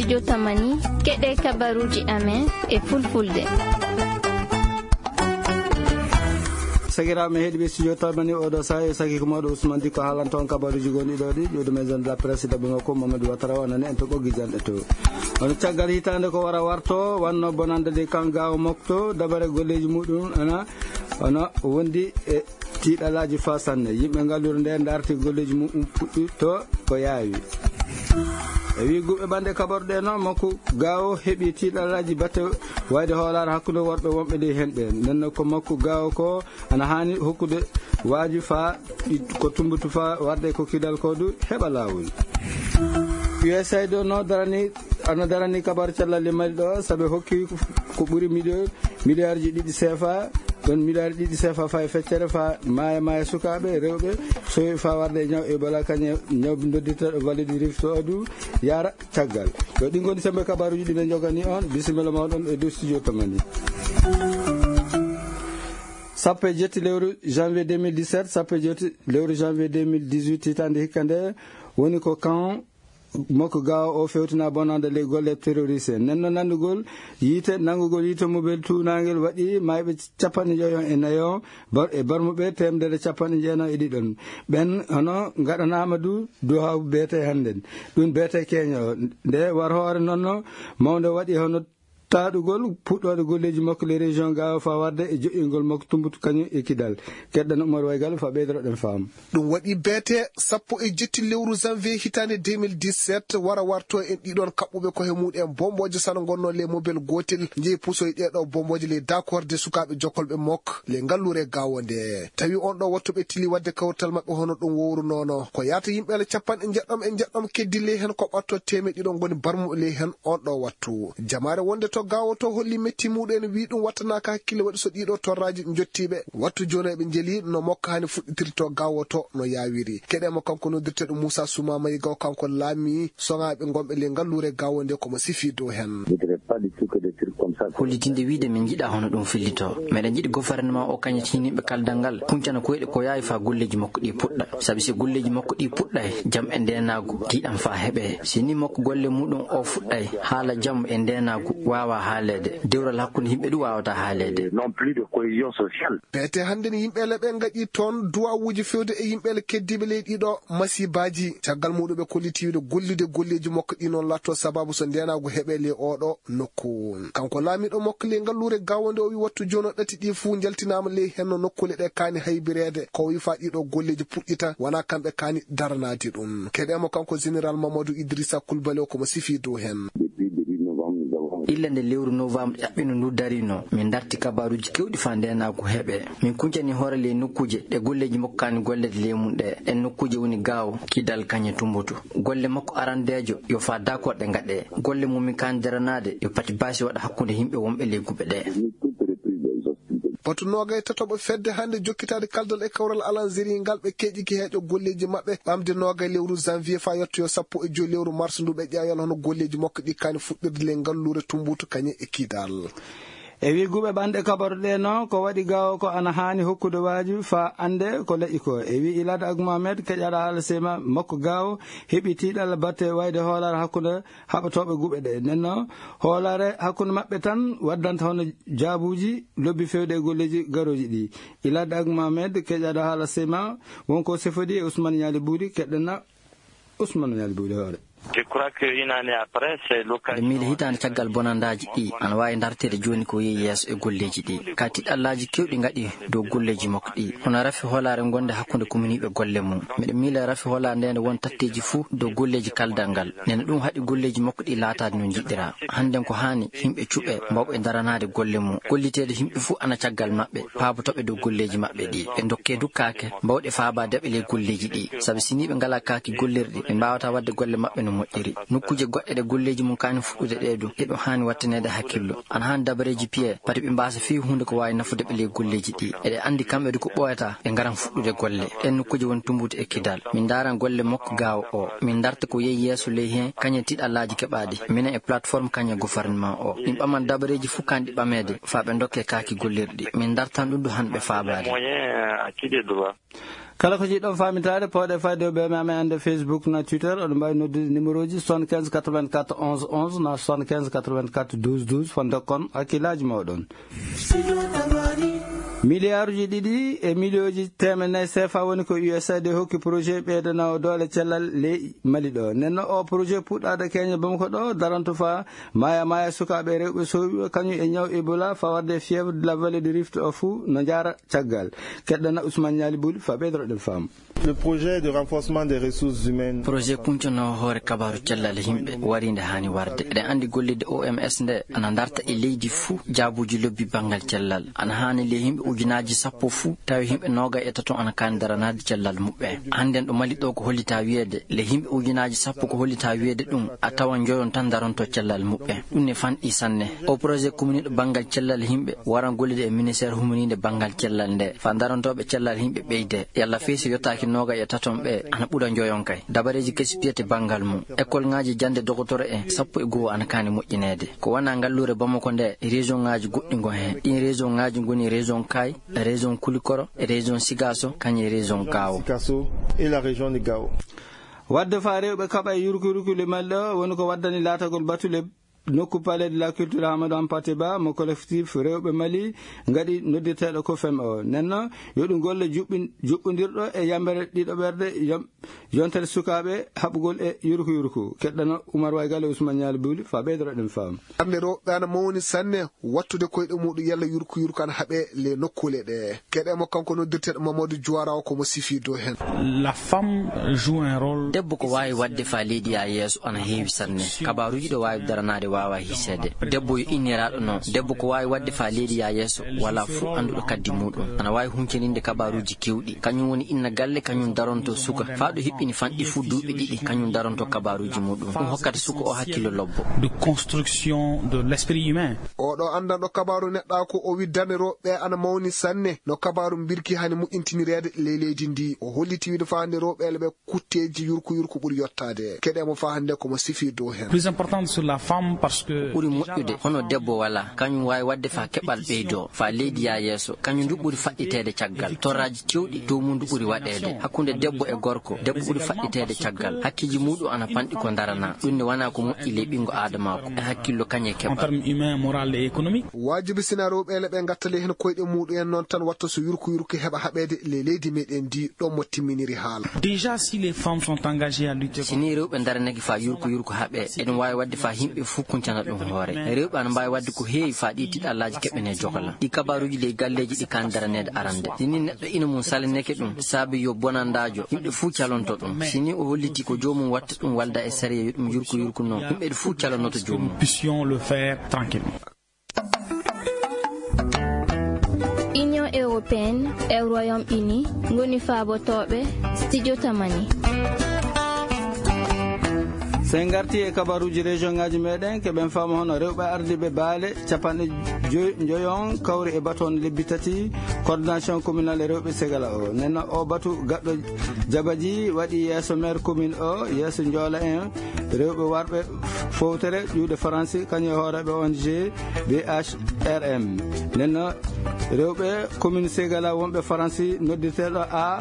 studio Tamani keɗe kabaruji amen e fulfulde. Sagiraɓe heeɗiɓe studio Tamani oɗo saha e sagi ko mawɗo Ousmane Dicko haalan toon kabaruji gonɗi ɗo ɗi ƴewde maison de la presse ɗaɓe makko Mamadou Ouattara onani en to ɓoggi janɗe to ono caggal hitande ko wara warto wanno bonande de kan gawa mokto dabare golleji muɗum ono wondi e tiiɗalaji fa sanne yimɓe ngallure nde darti golleji muɗum puɗɗi to ko yaawi e wi guɓɓe ɓande kabaruɗe noon makko gawo heeɓi tiiɗalaji batte wayde hoolare hakkude worɓe wonɓe de hen ɓe nenno ko makko gawo ko ana hani hokkude waaji fa ko tumbutu fa warde ko kidal ko du heɓa lawol USAID no ana darani kabaru cellal mali ɗo saabi hokki ko ɓuuri milliard ji ɗiɗi CFA ɗon milliard ɗiɗi CFA fa e feccere fa maya sukaɓe rewɓe so fa warde ñaw Ebola kañe ñawɓe doddita valide rifto adu yara caggal ɗo ɗi goni sembe kabaruji ɗiɓe jogani on bisimilla mawɗon e dow studio Tamani. Sappo e jetti lewru janvier 2017 sappo e jetti lewru janvier 2018 hitande hikka nde woni ko kan moko gawa o fewtina bonande les golle terroriste nenno nandugol nangugol yite mobile tunangel waɗi mayɓe 54 e barmuɓe temedere 90 e ɗiɗon ɓen hono gaɗanama du haw beete hannden ɗum beete keño nde war hoore nonno mawde waɗi hono taɗugol puɗɗode golleji makko les région gawa fa warde e joƴƴingol makko tumbutu kañum e kidal keɗɗan Oumar Waygal fa ɓeydoɗen faam ɗum waɗi beete sappo e jetti lewru janvier hitande 2017 wara warto en ɗiɗon kaɓɓuɓe koye muɗen bomboje sano gonno le mobile gotel jeeyi puusoye ɗeɗo bomboje les d'accorde sukaɓe jokkolɓe mok le ngallure gawo nde tawi on ɗo wattuɓe tili wadde kawtal mabɓe hono ɗum wowru nono ko yata yimɓele capanɗe jeɗɗam keddi le hen ko ɓatto teme ɗiɗon goni barmuɓe le hen on ɗo wattu jamare wonde to gawo to holli metti muɗen wi ɗum wattanaka hakkille waɗi so ɗiɗo torraji jottiɓe wattu joni eɓe jeeli no mokka hani fuɗɗitirto gawo to no yawiri keɗemo kanko noddirte ɗum Moussa Souma mayi gaw kanko laami soŋaɓe gonɓe le ngallure gawo nde komo sifi dow hen hollitinde wiide min jiiɗa hono ɗum fillito meɗen jiiɗi gouvernement o kañum tiniɓe kaldal ngal kuncana koyɗe ko yawi fa golleji makko ɗi puɗɗa saabi si golleji makko ɗi puɗɗay jaam e ndenagu tiiɗam fa heeɓe sini makko golle muɗum o fuɗɗay haala jaam e ndenagu wawa haalede dewral hakkude yimɓe ɗum wawata haalede beete hande ni yimɓele ɓe gaɗi toon duwawuji fewde e yimɓele keddiɓe leydi ɗo masibaji caggal muɗum ɓe kollitiwde gollude golleji makko ɗi noon latto sababu so ndenagu heeɓe le oɗo nokku kanko laamiɗo makko le ngallure gawonde o wi wattu joni ɗati ɗi fuu jaltinama le henno nokkule ɗe kaani haybirede ko wi fa ɗiɗo golleji puɗɗita wona kamɓe kaani daranadi ɗum keɗemo kanko général Mamadou Idrissa Coulibaly o komo sifi dow hen illa nde lewru novembre ƴaɓɓino ndu darino min darti kabaruji kewɗi fa ndenagu heeɓe min kuncani hoore le nokkuje ɗe golleji makko kani gollede lemum ɗe en nokkuje woni gawo kidal kañe tumbutu golle makko arandejo yo fa d'accord ɗe gaɗe golle mumin kani daranade yo pati basi waɗa hakkude yimɓe wonɓe legguɓe ɗe batu nogay tatoɓe fedde hande jokkitade kaldal e kawral alanziri ngal ɓe keƴiki heeƴo golleji mabɓe ɓamde nogay lewru janvier fa yettoyo sappo e joyi lewru mars ndu ɓe ƴeewal hono golleji makko ɗi kani fuɗɗirde le ngallure tumbutu kañe e kidal e wi guɓe ɓanɗe kabaruɗe noon ko waɗi gawo ko ana hani hokkude waji fa ande ko leƴƴi ko e wi Ilade Agmohamed keƴaɗa haala sema makko gawo heeɓi tiiɗal batte wayde hoolare hakkude haɓatoɓe guɓe ɗe nenno hoolare hakkude mabɓe tan waddanta hono jaabuji lobbi fewde e golleji garoji ɗi Ilade Agmohamed keƴaɗa haala sema wonko sefodi e Ousmane Ñali Boury keɗɗena Ousmane Ñali Boury hoore Je crois qu'une année après, c'est l'occasion. Miile hitande caggal bonandaji ɗi ana wawi dartede joni ko yeeyi yeeso e golleji ɗi ka tiɗallaji kewɗi gaɗi dow golleji makko ɗi hono rafi holare gonde hakkude kommuniɓe golle mum miɗa miila rafi holare ndene won tatteji fuu dow golleji kaldal ngal nene ɗum haɗi golleji makko ɗi laatade no jiɗɗira handen ko hani yimɓe cuɓe mbawɓe daranade golle mum gollitede yimɓe fuu ana caggal mabɓe paabotoɓe dow golleji mabɓe ɗi ɓe dokke dukkake mbawɗe faabade e le golleji ɗi saabi sini ɓe ngala kaaki gollirɗi ɓe mbawata wadde golle mabɓe no moƴƴiri nokkuje goɗɗe ɗe golleji mum kani fuɗɗude ɗeɗo ɗeɗo hani wattanede hakkillo ana hani dabareji piye pati ɓe mbasa fi hunde ko wawi nafude ɓe le golleji ɗi eɗe andi kamɓe du ko ɓoyata ɓe garan fuɗɗude golle ɗen nokkuje woni tumbude e kidal min daran golle makko gawo o min darta ko yeeyi yeeso ley hen kañe tiɗallaji keɓaɗi minen e plateforme kañe gouvernement o min ɓaman dabareji fuu kanɗi ɓamede fa ɓe dokke kaaki gollirɗi min dartan ɗum du hanɓe faabade kala ko jiɗɗon famitade pawɗe fayde ɓe mame ande Facebook na Twitter oɗo mbawi noddude numéro ji 75 84 11 11 na 75 84 12 12 fonde kon hakkillaji mawɗon. milliard ji ɗiɗi e million ji temedde CFA woni ko USAID hokki projet ɓeydanawo doole cellal ley Mali ɗo. nenno o projet puɗɗade keñe Bamako ɗo daranto fa maya sukaɓe rewɓe sowiɓe kañum e ñaw Ebola fawarde fièvre de la vallée du Rift o fou no jara caggal. keɗɗana Ousmane Niali Bouli fa ɓeydoroɗen fam. Le projet de renforcement des ressources humaines. Projet kuncono hoore kabaru cellal himɓe warinde hani warde. eɗen andi gollidde OMS nde ana darta e leydi fuu jaabuji lobbi bangal cellal. ana hani le himɓe ujunaji 10 fuu tawi himɓe 23 ana kani daranade cellal muɓɓe. hannden ɗo Mali ɗo ko hollita wiyeede le himɓe ujunaji 10 ko hollita wiyeede ɗum a tawan joyon tan daronto cellal muɓɓe. ɗum ne fanɗi sanne. o projet commune bangal cellal himɓe waran gollide e ministére humanide bangal cellal nde fa darantoɓe cellal himɓe ɓeyde yalla feesi yottaki noga e taton ɓe ana ɓuura joyon kay. dabareji kesi piyete bangal mum école ngaji jande docteur en 12 ana kani moƴƴinede ko wana ngallure Bamako nde région ngaji goɗɗi gon hen. ɗin région ngaji goni région Kay, région Kulikoro, région Sigasso kañe région Gao et la région de Gao. wadde fa rewɓe kaɓa e yurkuyurkule Mali ɗo woni ko waddani laatagol batule nokku palais de la culture Amadou Hampâté Bâ mo collectif rewɓe Mali ngadi nodditeɗo ko fem o. nenno yo ɗum golle juɓɓodirɗo e yambere ɗiɗo ɓerde yontere sukaɓe haɓugol e yurkuyurku. keɗɗano Oumar Waygal e Ousmane Niali Bouli fa ɓeydoroɗen fam. hande rewɓe ana mawni sanne wattude koyɗe muɗum yalla yurkuyurku ana haaɓe le nokkule ɗe. keɗemo kanko noddirteɗo Mamadou Diawara o komo sifi dow hen. La femme joue un rôle. debbo ko wawi wadde fa leydi ya yeeso ana heewi sanne. kabaruji ɗo wawi daranade wawa hisede. debbo yo inniraɗo noon debbo ko wawi wadde fa leydi ya yeeso wala fuu anduɗo kaddi muɗum. ana wawi huncaninde kabaruji kewɗi kañum woni inna galle kañum daronto suka fa ɗo hiɓɓini fanɗi fuu duuɓi ɗiɗi kañum daronto kabaruji muɗum. ɗum hokkata suka o hakkilo lobbo de construction de l'esprit humain. oɗo andanɗo kabaru neɗɗa ko o widdane rewɓe ana mawni sanne no kabaru birki hani moƴƴintinirede leydi ndi. o holliti wiide fa hande rewɓele ɓe kutteji yurkuyurku ɓuuri yottade. keɗemo fa hande komo sifi dow hen. Plus important sur la femme parce que ɓuuri moƴƴude hono debbo wala kañum wawi wadde fa keɓal ɓeydo fa leydi ya yeeso kañum du ɓuuri faɗɗitede caggal. torraji kewɗi dow mum du ɓuuri waɗede hakkude debbo e gorko. debbo ɓuuri faɗɗitede caggal hakkiji muɗum ana panɗi ko darana. ɗum ne wana ko moƴƴi le ɓingo adamako e hakkillo kañe keɓal. en terme humain moral et économique. wajibi sina rewɓele ɓe gattale hen koyɗe muɗum en noon tan watta so yurkuyurku heɓa haɓede le leydi meɗen ndi ɗon mo timminiri haala. déjà si les femmes sont engagées à lutter sini rewɓe daranaki fa yurkuyurku haɓe eɗum wawi wadde fa himɓe fuu kuncana ɗum hoore. rewɓe ana mbawi wadde ko heewi fa ɗi tiɗallaji keɓene jogala. ɗi kabaruji ley galleji ɗi kan daranede arande. sini neɗɗo ina mum salineke ɗum saabi yo bonandajo yimɓe fuu calonto ɗum. sini o holliti ko jomum watta ɗum walda e sérieux yo ɗum yurkuyurku noon yimɓe fuu calonoto jomum. puissions le faire tranquillement. Union européenne e Royaume-Uni ngoni faabotoɓe studio tamani. sen garti e kabaruji région ngaji meɗen keɓen faama hono rewɓe ardiɓe baale capanɗe joyon kawri e baton lebbi tati coordination communal e rewɓe Ségala o. nenno o batu gaɗɗo jabaji waɗi yeeso maire commune o yeeso joola en rewɓe warɓe fowtere ƴuuɗe français kañum e hooreɓe ONG BHRM. nenno rewɓe commune Ségala wonɓe français noddirteɗo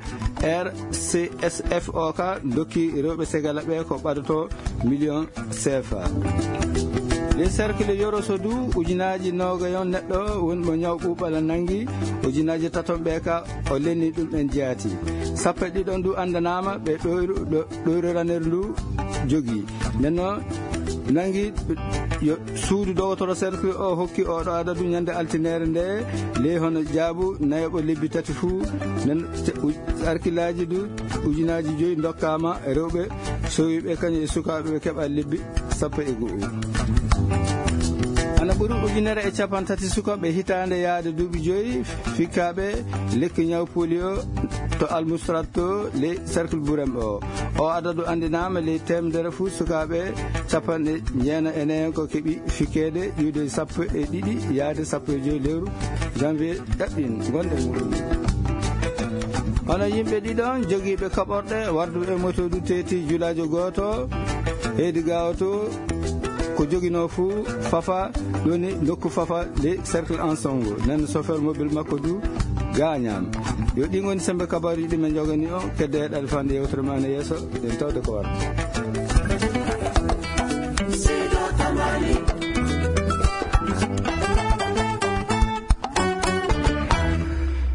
ARCSF o ka dokki rewɓe Ségala ɓe ko ɓadoto million CFA. les cercle yoro sodu ujunaji nogayon neɗɗo wonmo ñaw ɓuuɓala nangi ujunaji taton ɓe ka o lenni ɗum ɓen jeeyati. sappo e ɗiɗon ndu andanama ɓe ɗoyroraner ndu jogui. nenno nangi yo suudu dowotoro cercle o hokki oɗo adadu ñande altinere nde ley hono jaabu nayoɓo lebbi tati fuu nen arkillaji du ujunaji 5 dokkama rewɓe sowiɓe kañum e sukaɓe ɓe keɓa lebbi 11. ana ɓuuri ujunere e capan tati sukaɓe hitande yaade duuɓi 5 fikkaɓe lekki ñaw polio to almustrato ley cercle ɓuurem o adadu andinama ley temedere fuu sukaɓe capanɗe 9 ko keeɓi fikkede ƴiwde 12 yaade 15 lewru janvier ɗaɓɓin gonɗe muɗum. hono yimɓe ɗiɗon joguiɓe kaɓorɗe warduɓe moto du teeti julajo goto heydi gawa to ko joguino fuu fafa ɗoni nokku fafa les cercle ensemble nen chauffeur mobile makko du gañama yo ɗi goni sembe kabaruji ɗi men jogani o kedde ɗaɗe fande yewtere ma ne yeeso den tawde ko warta